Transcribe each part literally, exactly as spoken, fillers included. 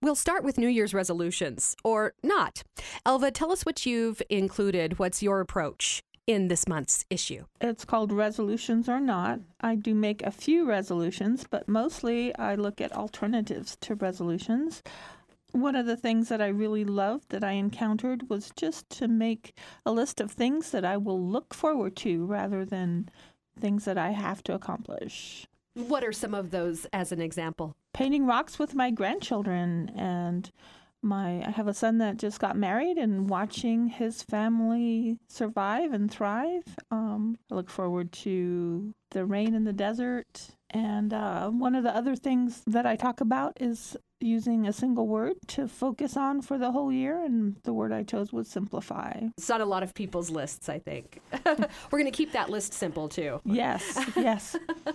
We'll start with New Year's resolutions, or not. Elva, tell us what you've included. What's your approach in this month's issue? It's called Resolutions or Not. I do make a few resolutions, but mostly I look at alternatives to resolutions. One of the things that I really loved that I encountered was just to make a list of things that I will look forward to rather than things that I have to accomplish. What are some of those as an example? Painting rocks with my grandchildren, and my I have a son that just got married, and watching his family survive and thrive. Um, I look forward to the rain in the desert. And uh, one of the other things that I talk about is using a single word to focus on for the whole year, and the word I chose was simplify. It's on a lot of people's lists, I think. We're going to keep that list simple, too. Yes, yes.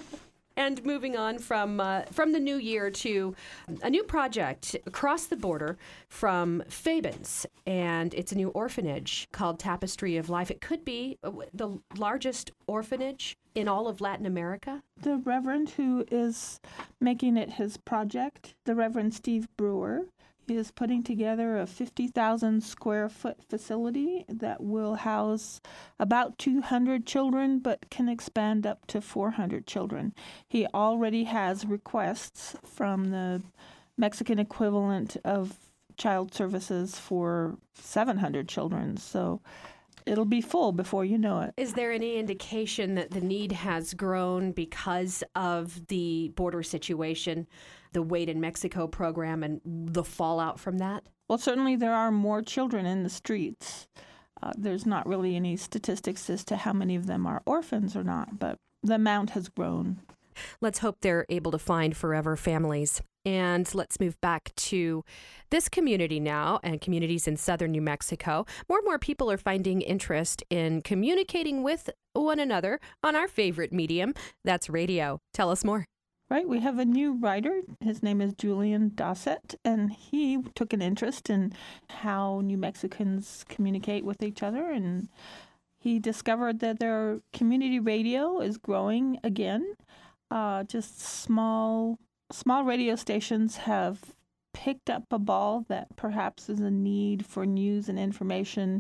And moving on from uh, from the new year to a new project across the border from Fabens, and it's a new orphanage called Tapestry of Life. It could be the largest orphanage in all of Latin America. The Reverend who is making it his project, the Reverend Steve Brewer, is putting together a fifty thousand square foot facility that will house about two hundred children, but can expand up to four hundred children. He already has requests from the Mexican equivalent of child services for seven hundred children. So it'll be full before you know it. Is there any indication that the need has grown because of the border situation, the Wait in Mexico program, and the fallout from that? Well, certainly there are more children in the streets. Uh, there's not really any statistics as to how many of them are orphans or not, but the amount has grown. Let's hope they're able to find forever families. And let's move back to this community now and communities in southern New Mexico. More and more people are finding interest in communicating with one another on our favorite medium. That's radio. Tell us more. Right. We have a new writer. His name is Julian Dossett, and he took an interest in how New Mexicans communicate with each other. And he discovered that their community radio is growing again. Uh, just small Small radio stations have picked up a ball that perhaps is a need for news and information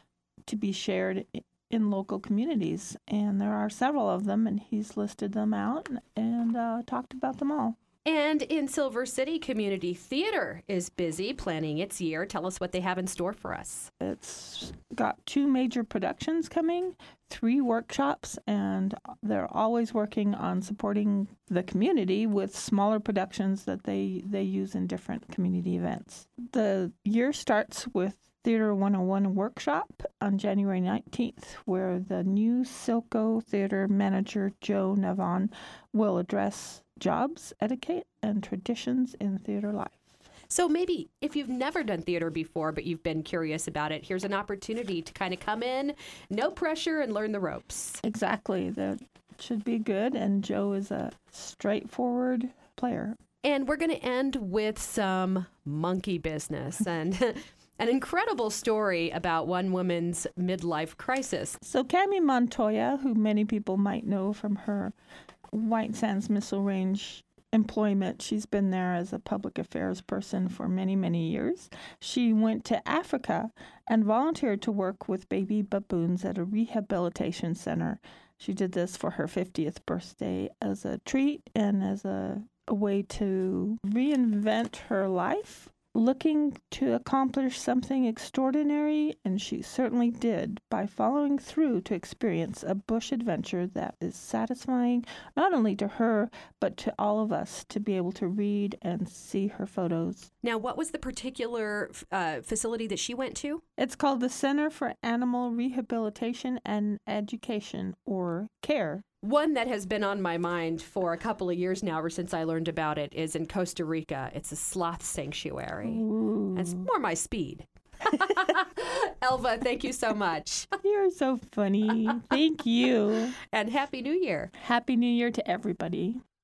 to be shared in local communities. And there are several of them, and he's listed them out and uh, talked about them all. And in Silver City, Community Theater is busy planning its year. Tell us what they have in store for us. It's got two major productions coming, three workshops, and they're always working on supporting the community with smaller productions that they, they use in different community events. The year starts with Theater one oh one workshop on January nineteenth, where the new Silco Theater manager, Joe Navon, will address jobs, etiquette, and traditions in theater life. So maybe if you've never done theater before, but you've been curious about it, here's an opportunity to kind of come in, no pressure, and learn the ropes. Exactly. That should be good, and Joe is a straightforward player. And we're going to end with some monkey business and an incredible story about one woman's midlife crisis. So Cami Montoya, who many people might know from her White Sands Missile Range employment, she's been there as a public affairs person for many, many years. She went to Africa and volunteered to work with baby baboons at a rehabilitation center. She did this for her fiftieth birthday as a treat and as a, a way to reinvent her life, looking to accomplish something extraordinary, and she certainly did by following through to experience a bush adventure that is satisfying not only to her, but to all of us to be able to read and see her photos. Now, what was the particular uh, facility that she went to? It's called the Center for Animal Rehabilitation and Education, or CARE. One that has been on my mind for a couple of years now, ever since I learned about it, is in Costa Rica. It's a sloth sanctuary. Ooh. It's more my speed. Elva, thank you so much. You're so funny. Thank you. And Happy New Year. Happy New Year to everybody.